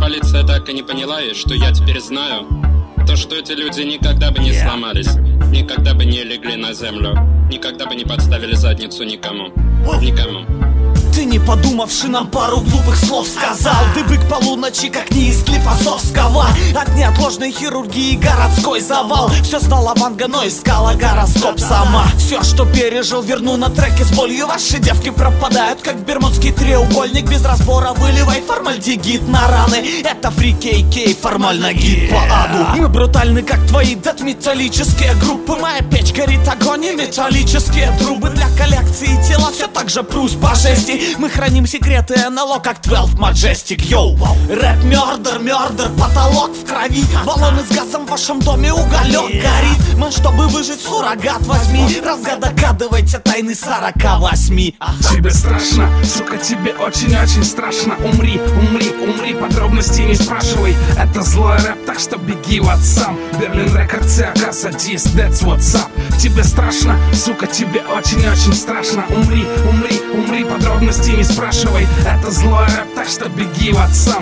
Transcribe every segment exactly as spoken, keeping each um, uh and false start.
полиция так и не поняла, и что я теперь знаю, то, что эти люди никогда бы не сломались, никогда бы не легли на землю, никогда бы не подставили задницу никому. Никому. Ты, не подумавши, нам пару глупых слов сказал. Ты бык полуночи, как не из Склифосовского. От неотложной хирургии городской завал. Все знала Ванга, но искала гороскоп сама. Все, что пережил, верну на треке с болью. Ваши девки пропадают, как бермудский треугольник. Без разбора выливай формальдегид на раны. Это фри кей кей, формально гид по аду. Мы брутальны, как твои дед-металлические группы. Моя печь горит огонь и металлические трубы. Для коллекции тела все так же Прус по жести. Мы храним секреты НЛО, как двенадцать Majestic, йоу. Рэп, мёрдер, мёрдер, потолок в крови. Баллоны с газом в вашем доме, уголек горит. Мы, чтобы выжить, суррогат возьми. Разгад догадывайте тайны сорока восьми. Тебе страшно, сука, тебе очень-очень страшно. Умри, умри, умри, подробностей не спрашивай. Это злой рэп, так что беги вот сам. Берлин Рекорд, ЦК, садись, that's what's up. Тебе страшно, сука, тебе очень-очень страшно. Умри, умри, умри, подробностей не спрашивай. Это злой рэп, так что беги вот сам.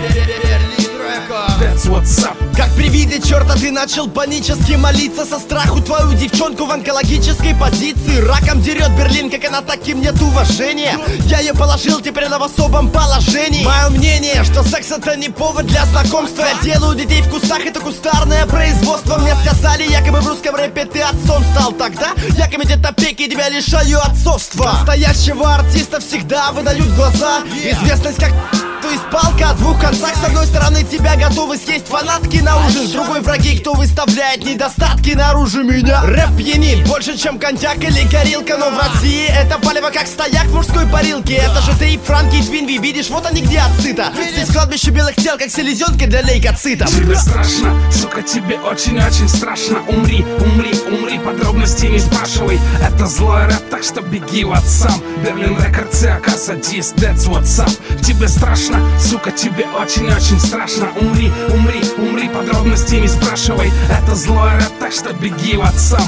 That's what's up. Как при виде черта ты начал панически молиться со страху твою девчонку в онкологической позиции. Раком дерет Берлин, как она, таким нет уважения. Я ее положил, теперь она в особом положении. Мое мнение, что секс это не повод для знакомства. Я делаю детей в кустах, это кустарное производство. Мне сказали, якобы в русском рэпе ты отцом стал. Тогда я комитет опеки тебя лишаю отцовства. Настоящего артиста всегда выдают глаза. Известность как... То есть палка о двух концах. С одной стороны тебя готовы съесть фанатки на ужин, с другой враги, кто выставляет недостатки наружу меня. Рэп пьянит больше, чем коньяк или горилка. Но в России это палево как стояк в мужской парилке. Это же ты, Франки и Твинви, видишь, вот они где отсыта. Здесь кладбище белых тел, как селезенки для лейкоцитов. Тебе страшно, сука, тебе очень-очень страшно. Умри, умри, умри, подробностей не спрашивай. Это злой рэп, так что беги вот сам. Берлин Рекорд, ЦК, садись, that's what's up. Тебе страшно, сука, тебе очень-очень страшно. Умри, умри, умри, подробностей не спрашивай. Это злой рэп, так что беги вот сам.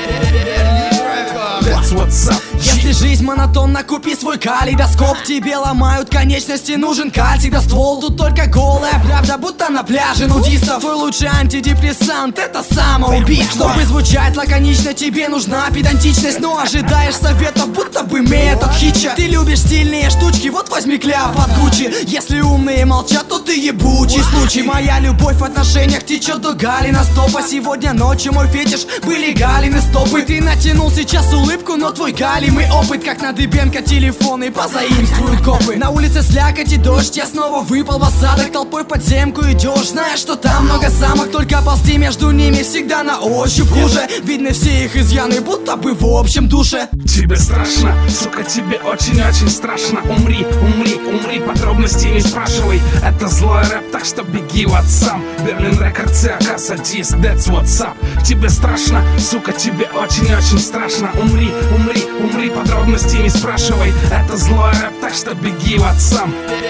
That's what's up. Если жизнь монотонна, купи свой калейдоскоп. Тебе ломают конечности, нужен кальций да ствол. Тут только голая правда, будто на пляже нудистов. Твой лучший антидепрессант — это самоубийство. Чтобы звучать лаконично, тебе нужна педантичность. Но ожидаешь советов, будто бы метод Хитча. Ты любишь стильные штучки, вот возьми кляп от Гуччи. Если умные молчат, то ты ебучий случай. Моя любовь в отношениях течет до Галина стопа. Сегодня ночью мой фетиш были Галины стопы. Ты натянул сейчас улыбку, но твой галимый опыт, как на Дыбенко телефоны позаимствуют копы. На улице слякоть и дождь, я снова выпал в осадок. Толпой в подземку идешь, знаешь, что там много самок. Только ползти между ними всегда на ощупь хуже. Видны все их изъяны, будто бы в общем душе. Тебе страшно, сука, тебе очень-очень страшно. Умри, умри, умри, подробностей не спрашивай. Это злой рэп, так что беги вот сам. Берлин Рекорд, ЦК, садись, that's what's up. Тебе страшно, сука, тебе очень-очень страшно. Умри, умри, умри, подробностей не спрашивай. Это злой рэп, так что беги вот сам.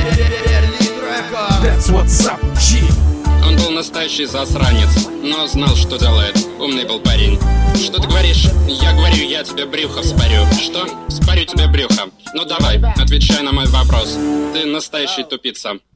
That's what's up. G. Он был настоящий засранец, но знал, что делает. Умный был парень. Что ты говоришь? Я говорю, я тебе брюхо вспорю. Что? Вспорю тебе брюхо. Ну давай, отвечай на мой вопрос. Ты настоящий тупица.